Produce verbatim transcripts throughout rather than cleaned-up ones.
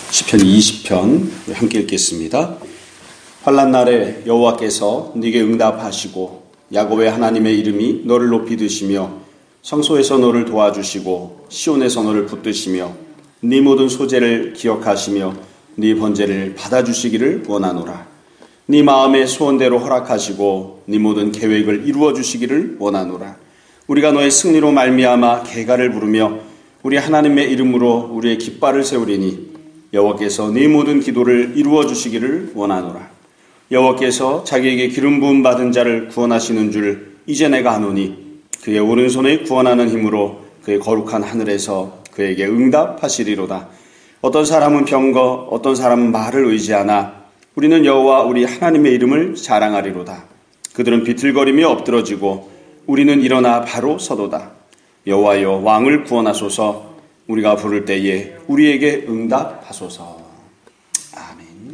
시편 이십 편 함께 읽겠습니다. 환난 날에 여호와께서 네게 응답하시고 야곱의 하나님의 이름이 너를 높이 드시며 성소에서 너를 도와주시고 시온에서 너를 붙드시며 네 모든 소재를 기억하시며 네 번제를 받아주시기를 원하노라. 네 마음의 소원대로 허락하시고 네 모든 계획을 이루어 주시기를 원하노라. 우리가 너의 승리로 말미암아 계가를 부르며 우리 하나님의 이름으로 우리의 깃발을 세우리니 여호와께서 네 모든 기도를 이루어 주시기를 원하노라. 여호와께서 자기에게 기름 부음 받은 자를 구원하시는 줄 이제 내가 아노니 그의 오른손의 구원하는 힘으로 그의 거룩한 하늘에서 그에게 응답하시리로다. 어떤 사람은 병거, 어떤 사람은 말을 의지하나 우리는 여호와 우리 하나님의 이름을 자랑하리로다. 그들은 비틀거리며 엎드러지고 우리는 일어나 바로 서도다. 여호와여 왕을 구원하소서. 우리가 부를 때에 우리에게 응답하소서. 아멘.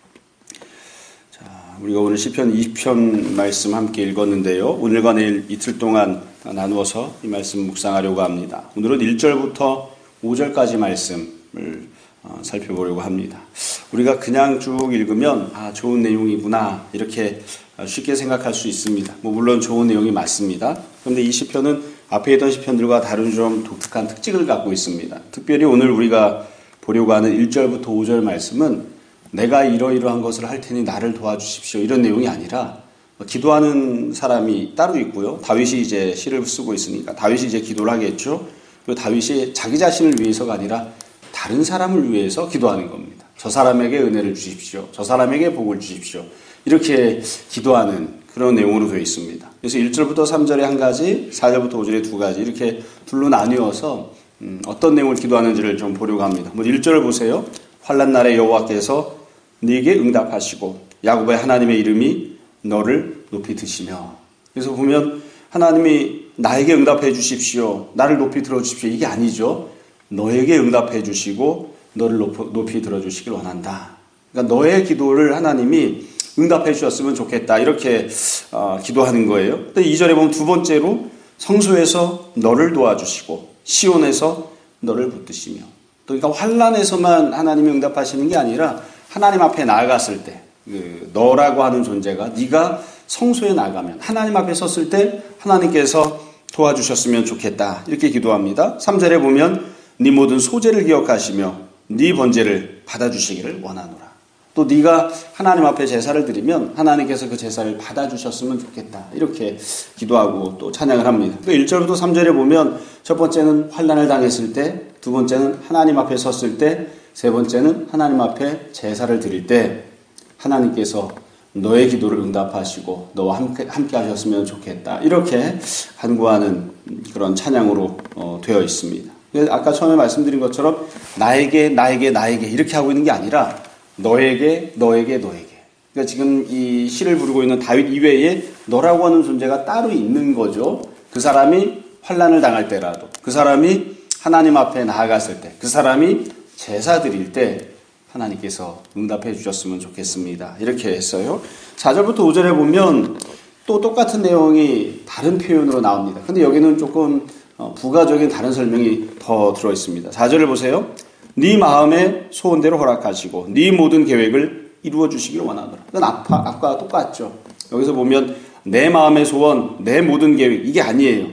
자, 우리가 오늘 시편 이십 편 말씀 함께 읽었는데요. 오늘과 내일 이틀 동안 나누어서 이 말씀 묵상하려고 합니다. 오늘은 일 절부터 오 절까지 말씀을 살펴보려고 합니다. 우리가 그냥 쭉 읽으면 아, 좋은 내용이구나 이렇게 쉽게 생각할 수 있습니다. 뭐 물론 좋은 내용이 맞습니다. 그런데 이 시편은 앞에 있던 시편들과 다른 좀 독특한 특징을 갖고 있습니다. 특별히 오늘 우리가 보려고 하는 일 절부터 오 절 말씀은 내가 이러이러한 것을 할 테니 나를 도와주십시오 이런 내용이 아니라 기도하는 사람이 따로 있고요. 다윗이 이제 시를 쓰고 있으니까 다윗이 이제 기도를 하겠죠. 그리고 다윗이 자기 자신을 위해서가 아니라 다른 사람을 위해서 기도하는 겁니다. 저 사람에게 은혜를 주십시오. 저 사람에게 복을 주십시오. 이렇게 기도하는 그런 내용으로 되어 있습니다. 그래서 일 절부터 삼 절에 한 가지, 사 절부터 오 절에 두 가지 이렇게 둘로 나뉘어서 음, 어떤 내용을 기도하는지를 좀 보려고 합니다. 일 절을 보세요. 환난 날에 여호와께서 네게 응답하시고 야곱의 하나님의 이름이 너를 높이 드시며. 그래서 보면 하나님이 나에게 응답해 주십시오. 나를 높이 들어주십시오. 이게 아니죠. 너에게 응답해 주시고 너를 높이 들어주시길 원한다. 그러니까 너의 기도를 하나님이 응답해 주셨으면 좋겠다. 이렇게 어, 기도하는 거예요. 또 이 절에 보면 두 번째로 성소에서 너를 도와주시고 시온에서 너를 붙드시며. 또 그러니까 환난에서만 하나님이 응답하시는 게 아니라 하나님 앞에 나아갔을 때 그 너라고 하는 존재가 네가 성소에 나가면 하나님 앞에 섰을 때 하나님께서 도와주셨으면 좋겠다. 이렇게 기도합니다. 삼 절에 보면 네 모든 소재를 기억하시며 네 번제를 받아주시기를 원하노라. 또 네가 하나님 앞에 제사를 드리면 하나님께서 그 제사를 받아주셨으면 좋겠다. 이렇게 기도하고 또 찬양을 합니다. 또 일 절부터 삼 절에 보면 첫 번째는 환난을 당했을 때, 두 번째는 하나님 앞에 섰을 때, 세 번째는 하나님 앞에 제사를 드릴 때 하나님께서 너의 기도를 응답하시고 너와 함께, 함께 하셨으면 좋겠다. 이렇게 간구하는 그런 찬양으로 어, 되어 있습니다. 아까 처음에 말씀드린 것처럼 나에게 나에게 나에게 이렇게 하고 있는 게 아니라 너에게 너에게 너에게. 그러니까 지금 이 시를 부르고 있는 다윗 이외에 너라고 하는 존재가 따로 있는 거죠. 그 사람이 환난을 당할 때라도, 그 사람이 하나님 앞에 나아갔을 때, 그 사람이 제사 드릴 때 하나님께서 응답해 주셨으면 좋겠습니다. 이렇게 했어요. 사 절부터 오 절에 보면 또 똑같은 내용이 다른 표현으로 나옵니다. 근데 여기는 조금 부가적인 다른 설명이 더 들어있습니다. 사 절을 보세요. 네 마음의 소원대로 허락하시고 네 모든 계획을 이루어 주시길 원하노라. 이건 아까, 아까 똑같죠. 여기서 보면 내 마음의 소원, 내 모든 계획 이게 아니에요.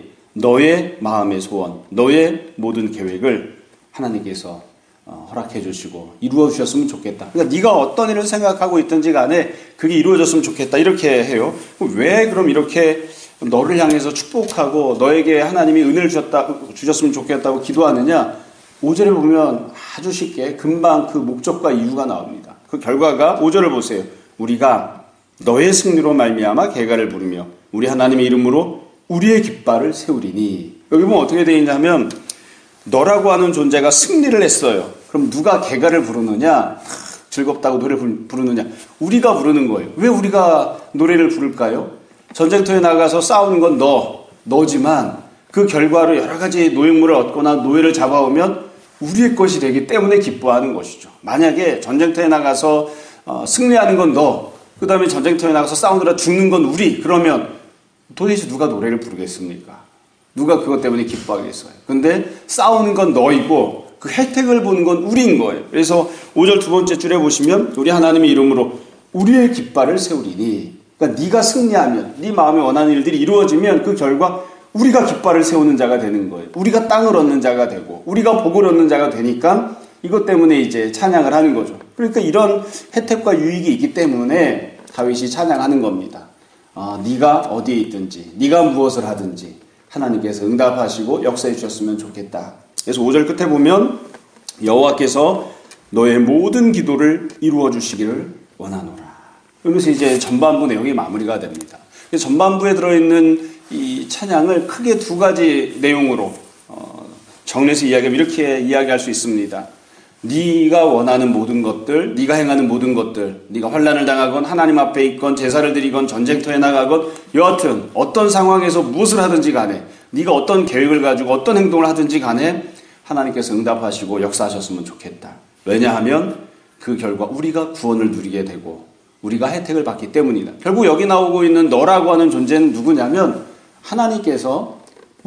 너의 마음의 소원, 너의 모든 계획을 하나님께서 허락해 주시고 이루어 주셨으면 좋겠다. 그러니까 네가 어떤 일을 생각하고 있든지 간에 그게 이루어졌으면 좋겠다. 이렇게 해요. 왜 그럼 이렇게 너를 향해서 축복하고 너에게 하나님이 은혜를 주셨다, 주셨으면 좋겠다고 기도하느냐? 오 절에 보면 아주 쉽게 금방 그 목적과 이유가 나옵니다. 그 결과가 오 절을 보세요. 우리가 너의 승리로 말미암아 계가를 부르며 우리 하나님의 이름으로 우리의 깃발을 세우리니. 여기 보면 어떻게 되어 있냐면 너라고 하는 존재가 승리를 했어요. 그럼 누가 계가를 부르느냐? 즐겁다고 노래를 부르느냐? 우리가 부르는 거예요. 왜 우리가 노래를 부를까요? 전쟁터에 나가서 싸우는 건 너, 너지만 그 결과로 여러 가지 노획물을 얻거나 노예를 잡아오면 우리의 것이 되기 때문에 기뻐하는 것이죠. 만약에 전쟁터에 나가서 어, 승리하는 건 너, 그 다음에 전쟁터에 나가서 싸우느라 죽는 건 우리, 그러면 도대체 누가 노래를 부르겠습니까? 누가 그것 때문에 기뻐하겠어요? 근데 싸우는 건 너이고 그 혜택을 보는 건 우리인 거예요. 그래서 오 절 두 번째 줄에 보시면 우리 하나님의 이름으로 우리의 깃발을 세우리니, 그러니까 네가 승리하면, 네 마음에 원하는 일들이 이루어지면 그 결과 우리가 깃발을 세우는 자가 되는 거예요. 우리가 땅을 얻는 자가 되고 우리가 복을 얻는 자가 되니까 이것 때문에 이제 찬양을 하는 거죠. 그러니까 이런 혜택과 유익이 있기 때문에 다윗이 찬양하는 겁니다. 아, 네가 어디에 있든지, 네가 무엇을 하든지 하나님께서 응답하시고 역사해 주셨으면 좋겠다. 그래서 오 절 끝에 보면 여호와께서 너의 모든 기도를 이루어 주시기를 원하노라. 그러면서 이제 전반부 내용이 마무리가 됩니다. 그래서 전반부에 들어있는 이 찬양을 크게 두 가지 내용으로 어, 정리해서 이야기하면 이렇게 이야기할 수 있습니다. 네가 원하는 모든 것들, 네가 행하는 모든 것들, 네가 환난을 당하건 하나님 앞에 있건 제사를 드리건 전쟁터에 나가건 여하튼 어떤 상황에서 무엇을 하든지 간에 네가 어떤 계획을 가지고 어떤 행동을 하든지 간에 하나님께서 응답하시고 역사하셨으면 좋겠다. 왜냐하면 그 결과 우리가 구원을 누리게 되고 우리가 혜택을 받기 때문이다. 결국 여기 나오고 있는 너라고 하는 존재는 누구냐면 하나님께서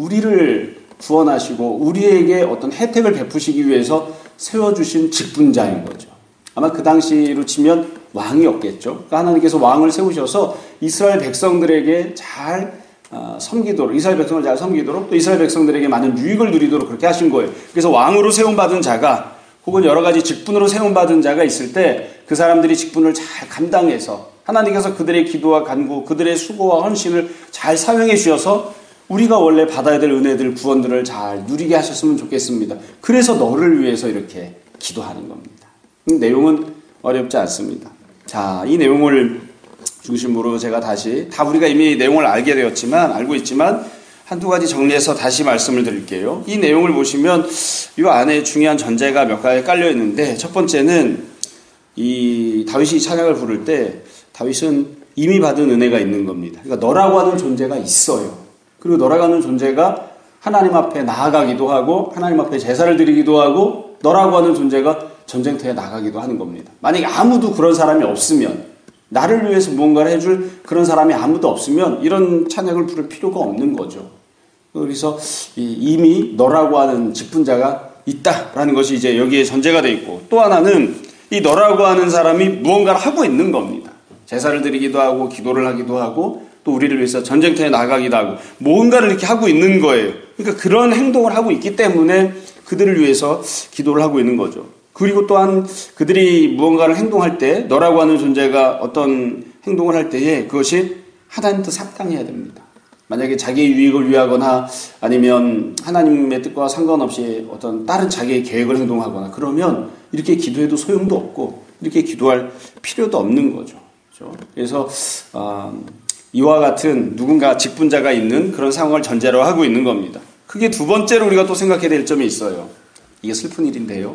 우리를 구원하시고 우리에게 어떤 혜택을 베푸시기 위해서 세워주신 직분자인 거죠. 아마 그 당시로 치면 왕이었겠죠. 그러니까 하나님께서 왕을 세우셔서 이스라엘 백성들에게 잘 섬기도록, 이스라엘 백성을 잘 섬기도록, 또 이스라엘 백성들에게 많은 유익을 누리도록 그렇게 하신 거예요. 그래서 왕으로 세움받은 자가 혹은 여러 가지 직분으로 세움받은 자가 있을 때 그 사람들이 직분을 잘 감당해서 하나님께서 그들의 기도와 간구, 그들의 수고와 헌신을 잘 사용해 주셔서 우리가 원래 받아야 될 은혜들, 구원들을 잘 누리게 하셨으면 좋겠습니다. 그래서 너를 위해서 이렇게 기도하는 겁니다. 내용은 어렵지 않습니다. 자, 이 내용을 중심으로 제가 다시, 다 우리가 이미 내용을 알게 되었지만, 알고 있지만, 한두 가지 정리해서 다시 말씀을 드릴게요. 이 내용을 보시면 이 안에 중요한 전제가 몇 가지 깔려 있는데, 첫 번째는 이 다윗이 찬양을 부를 때 다윗은 이미 받은 은혜가 있는 겁니다. 그러니까 너라고 하는 존재가 있어요. 그리고 너라고 하는 존재가 하나님 앞에 나아가기도 하고 하나님 앞에 제사를 드리기도 하고 너라고 하는 존재가 전쟁터에 나가기도 하는 겁니다. 만약에 아무도 그런 사람이 없으면, 나를 위해서 무언가를 해줄 그런 사람이 아무도 없으면 이런 찬양을 부를 필요가 없는 거죠. 그래서 이미 너라고 하는 직분자가 있다라는 것이 이제 여기에 전제가 되어 있고, 또 하나는 이 너라고 하는 사람이 무언가를 하고 있는 겁니다. 제사를 드리기도 하고 기도를 하기도 하고 또 우리를 위해서 전쟁터에 나가기도 하고 뭔가를 이렇게 하고 있는 거예요. 그러니까 그런 행동을 하고 있기 때문에 그들을 위해서 기도를 하고 있는 거죠. 그리고 또한 그들이 무언가를 행동할 때, 너라고 하는 존재가 어떤 행동을 할 때에 그것이 하나님 뜻 합당해야 됩니다. 만약에 자기의 유익을 위하거나 아니면 하나님의 뜻과 상관없이 어떤 다른 자기의 계획을 행동하거나 그러면 이렇게 기도해도 소용도 없고 이렇게 기도할 필요도 없는 거죠. 그렇죠? 그래서 어, 이와 같은 누군가 직분자가 있는 그런 상황을 전제로 하고 있는 겁니다. 크게 두 번째로 우리가 또 생각해야 될 점이 있어요. 이게 슬픈 일인데요.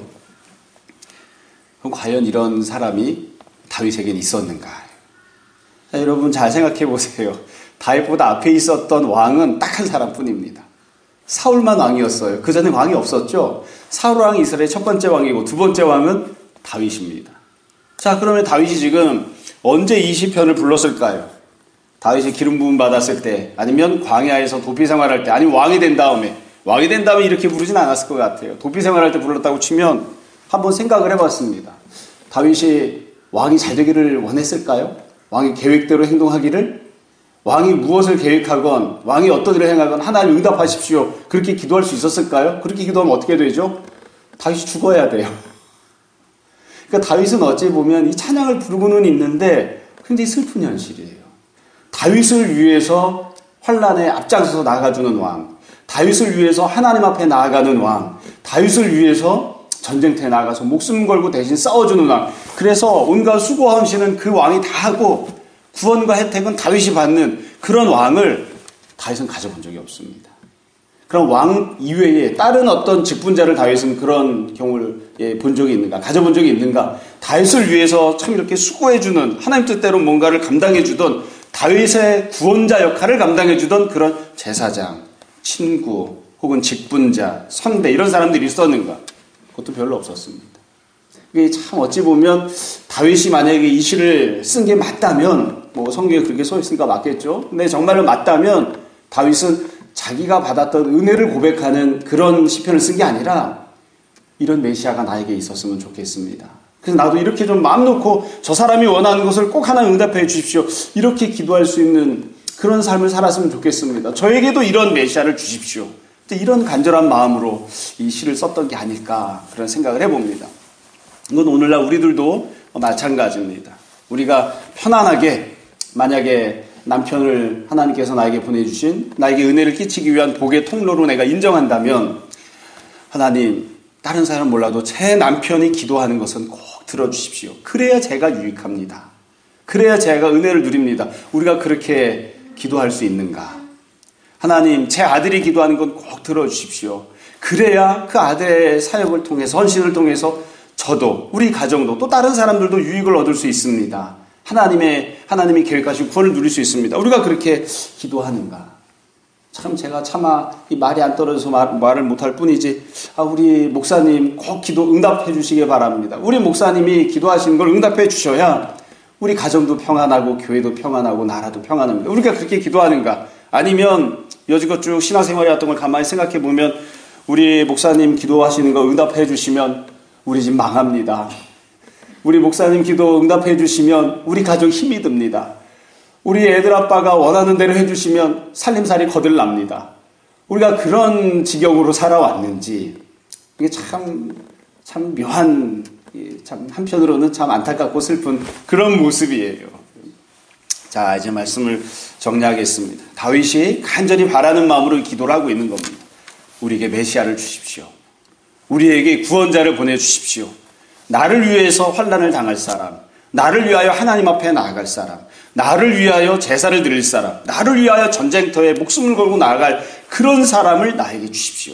그럼 과연 이런 사람이 다윗에겐 있었는가? 자, 여러분 잘 생각해 보세요. 다윗보다 앞에 있었던 왕은 딱 한 사람뿐입니다. 사울만 왕이었어요. 그 전에 왕이 없었죠. 사울 왕이 이스라엘의 첫 번째 왕이고 두 번째 왕은 다윗입니다. 자, 그러면 다윗이 지금 언제 이 시편을 불렀을까요? 다윗이 기름 부음 받았을 때, 아니면 광야에서 도피 생활할 때, 아니면 왕이 된 다음에, 왕이 된 다음에 이렇게 부르진 않았을 것 같아요. 도피 생활할 때 불렀다고 치면 한번 생각을 해봤습니다. 다윗이 왕이 잘 되기를 원했을까요? 왕이 계획대로 행동하기를? 왕이 무엇을 계획하건 왕이 어떤 일을 행하건 하나님 응답하십시오. 그렇게 기도할 수 있었을까요? 그렇게 기도하면 어떻게 되죠? 다윗이 죽어야 돼요. 그러니까 다윗은 어찌 보면 이 찬양을 부르고는 있는데 굉장히 슬픈 현실이에요. 다윗을 위해서 환란에 앞장서서 나아가주는 왕, 다윗을 위해서 하나님 앞에 나아가는 왕, 다윗을 위해서 전쟁터에 나가서 목숨 걸고 대신 싸워주는 왕. 그래서 온갖 수고와 헌신은 그 왕이 다 하고 구원과 혜택은 다윗이 받는 그런 왕을 다윗은 가져본 적이 없습니다. 그럼 왕 이외에 다른 어떤 직분자를 다윗은 그런 경우를 본 적이 있는가? 가져본 적이 있는가? 다윗을 위해서 참 이렇게 수고해주는, 하나님 뜻대로 뭔가를 감당해주던, 다윗의 구원자 역할을 감당해주던 그런 제사장, 친구, 혹은 직분자, 선배 이런 사람들이 있었는가? 그것도 별로 없었습니다. 이게 참 어찌 보면 다윗이 만약에 이 시를 쓴 게 맞다면, 뭐 성경에 그렇게 써 있으니까 맞겠죠. 근데 정말로 맞다면 다윗은 자기가 받았던 은혜를 고백하는 그런 시편을 쓴 게 아니라 이런 메시아가 나에게 있었으면 좋겠습니다. 그래서 나도 이렇게 좀 마음 놓고 저 사람이 원하는 것을 꼭 하나 응답해 주십시오. 이렇게 기도할 수 있는 그런 삶을 살았으면 좋겠습니다. 저에게도 이런 메시아를 주십시오. 이런 간절한 마음으로 이 시를 썼던 게 아닐까 그런 생각을 해봅니다. 이건 오늘날 우리들도 마찬가지입니다. 우리가 편안하게 만약에 남편을 하나님께서 나에게 보내주신 나에게 은혜를 끼치기 위한 복의 통로로 내가 인정한다면 하나님 다른 사람 몰라도 제 남편이 기도하는 것은 꼭 들어주십시오. 그래야 제가 유익합니다. 그래야 제가 은혜를 누립니다. 우리가 그렇게 기도할 수 있는가? 하나님 제 아들이 기도하는 건 꼭 들어주십시오. 그래야 그 아들의 사역을 통해서 헌신을 통해서 저도 우리 가정도 또 다른 사람들도 유익을 얻을 수 있습니다. 하나님의 하나님이 계획하신 구원을 누릴 수 있습니다. 우리가 그렇게 기도하는가? 참 제가 차마 이 말이 안 떨어져서 말, 말을 못할 뿐이지 아, 우리 목사님 꼭 기도 응답해 주시기 바랍니다. 우리 목사님이 기도하시는 걸 응답해 주셔야 우리 가정도 평안하고 교회도 평안하고 나라도 평안합니다. 우리가 그렇게 기도하는가? 아니면 여지껏 쭉 신앙생활이었던 걸 가만히 생각해 보면 우리 목사님 기도하시는 거 응답해 주시면 우리 집 망합니다. 우리 목사님 기도 응답해 주시면 우리 가정 힘이 듭니다. 우리 애들 아빠가 원하는 대로 해주시면 살림살이 거들납니다. 우리가 그런 지경으로 살아왔는지 이게 참, 참 묘한, 참 한편으로는 참 안타깝고 슬픈 그런 모습이에요. 자, 이제 말씀을 정리하겠습니다. 다윗이 간절히 바라는 마음으로 기도를 하고 있는 겁니다. 우리에게 메시아를 주십시오. 우리에게 구원자를 보내주십시오. 나를 위해서 환난을 당할 사람, 나를 위하여 하나님 앞에 나아갈 사람, 나를 위하여 제사를 드릴 사람, 나를 위하여 전쟁터에 목숨을 걸고 나아갈 그런 사람을 나에게 주십시오.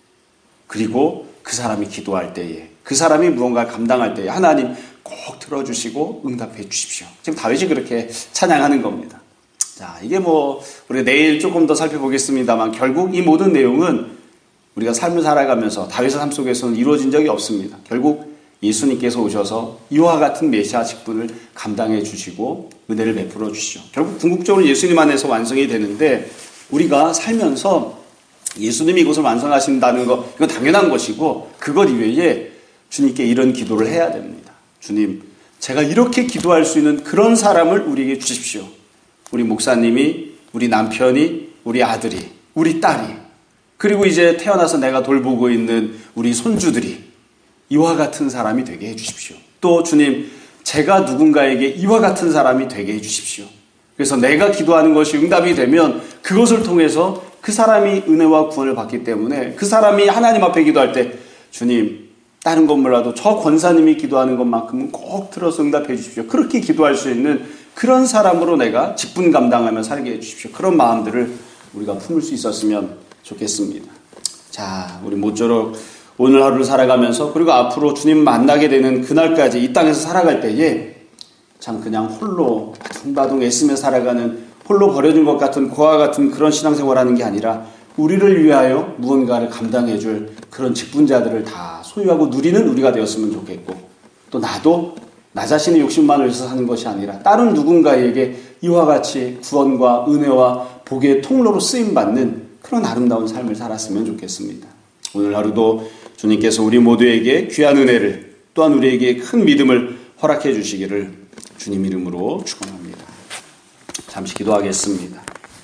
그리고 그 사람이 기도할 때에, 그 사람이 무언가를 감당할 때에 하나님 꼭 들어주시고 응답해 주십시오. 지금 다윗이 그렇게 찬양하는 겁니다. 자, 이게 뭐 우리가 내일 조금 더 살펴보겠습니다만 결국 이 모든 내용은 우리가 삶을 살아가면서 다윗의 삶 속에서는 이루어진 적이 없습니다. 결국 예수님께서 오셔서 이와 같은 메시아 직분을 감당해 주시고 은혜를 베풀어 주시죠. 결국 궁극적으로 예수님 안에서 완성이 되는데 우리가 살면서 예수님이 이것을 완성하신다는 것 이건 당연한 것이고 그것 이외에 주님께 이런 기도를 해야 됩니다. 주님, 제가 이렇게 기도할 수 있는 그런 사람을 우리에게 주십시오. 우리 목사님이, 우리 남편이, 우리 아들이, 우리 딸이 그리고 이제 태어나서 내가 돌보고 있는 우리 손주들이 이와 같은 사람이 되게 해주십시오. 또 주님, 제가 누군가에게 이와 같은 사람이 되게 해주십시오. 그래서 내가 기도하는 것이 응답이 되면 그것을 통해서 그 사람이 은혜와 구원을 받기 때문에 그 사람이 하나님 앞에 기도할 때 주님, 다른 건 몰라도 저 권사님이 기도하는 것만큼은 꼭 들어서 응답해 주십시오. 그렇게 기도할 수 있는 그런 사람으로 내가 직분 감당하며 살게 해주십시오. 그런 마음들을 우리가 품을 수 있었으면 좋겠습니다. 자, 우리 모쪼록 오늘 하루를 살아가면서 그리고 앞으로 주님 만나게 되는 그날까지 이 땅에서 살아갈 때에 참 그냥 홀로 바둥바둥 애쓰며 살아가는 홀로 버려진 것 같은 고아 같은 그런 신앙생활하는 게 아니라 우리를 위하여 무언가를 감당해 줄 그런 직분자들을 다 소유하고 누리는 우리가 되었으면 좋겠고 또 나도 나 자신의 욕심만을 위해서 사는 것이 아니라 다른 누군가에게 이와 같이 구원과 은혜와 복의 통로로 쓰임받는 그런 아름다운 삶을 살았으면 좋겠습니다. 오늘 하루도 주님께서 우리 모두에게 귀한 은혜를 또한 우리에게 큰 믿음을 허락해 주시기를 주님 이름으로 축원합니다. 잠시 기도하겠습니다.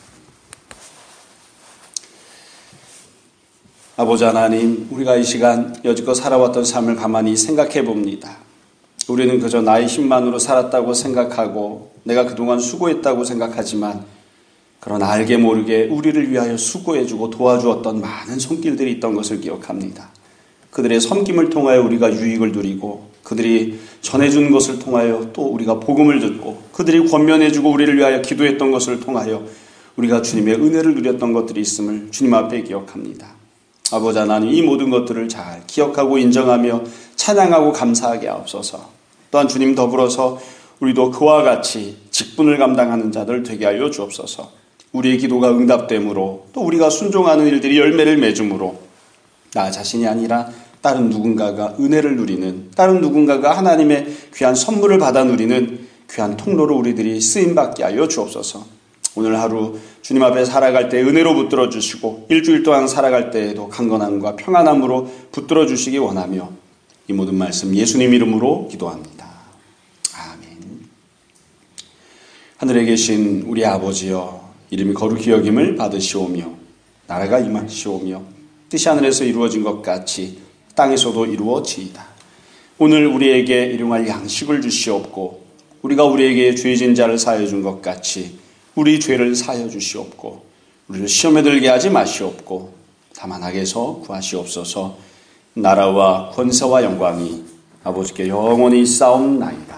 아버지 하나님, 우리가 이 시간 여지껏 살아왔던 삶을 가만히 생각해 봅니다. 우리는 그저 나의 힘만으로 살았다고 생각하고 내가 그동안 수고했다고 생각하지만 그러나 알게 모르게 우리를 위하여 수고해주고 도와주었던 많은 손길들이 있던 것을 기억합니다. 그들의 섬김을 통하여 우리가 유익을 누리고 그들이 전해준 것을 통하여 또 우리가 복음을 듣고 그들이 권면해주고 우리를 위하여 기도했던 것을 통하여 우리가 주님의 은혜를 누렸던 것들이 있음을 주님 앞에 기억합니다. 아버지 하나님, 이 모든 것들을 잘 기억하고 인정하며 찬양하고 감사하게 하옵소서. 또한 주님 더불어서 우리도 그와 같이 직분을 감당하는 자들 되게 하여 주옵소서. 우리의 기도가 응답됨으로 또 우리가 순종하는 일들이 열매를 맺음으로 나 자신이 아니라 다른 누군가가 은혜를 누리는, 다른 누군가가 하나님의 귀한 선물을 받아 누리는 귀한 통로로 우리들이 쓰임받게 하여 주옵소서. 오늘 하루 주님 앞에 살아갈 때 은혜로 붙들어 주시고 일주일 동안 살아갈 때에도 강건함과 평안함으로 붙들어 주시기 원하며 이 모든 말씀 예수님 이름으로 기도합니다. 아멘. 하늘에 계신 우리 아버지여, 이름이 거룩히 여김을 받으시오며 나라가 임하시오며 뜻이 하늘에서 이루어진 것 같이 땅에서도 이루어지이다. 오늘 우리에게 일용할 양식을 주시옵고 우리가 우리에게 죄진 자를 사하여 준 것 같이 우리 죄를 사하여 주시옵고 우리를 시험에 들게 하지 마시옵고 다만 악에서 구하시옵소서. 나라와 권세와 영광이 아버지께 영원히 싸움나이다.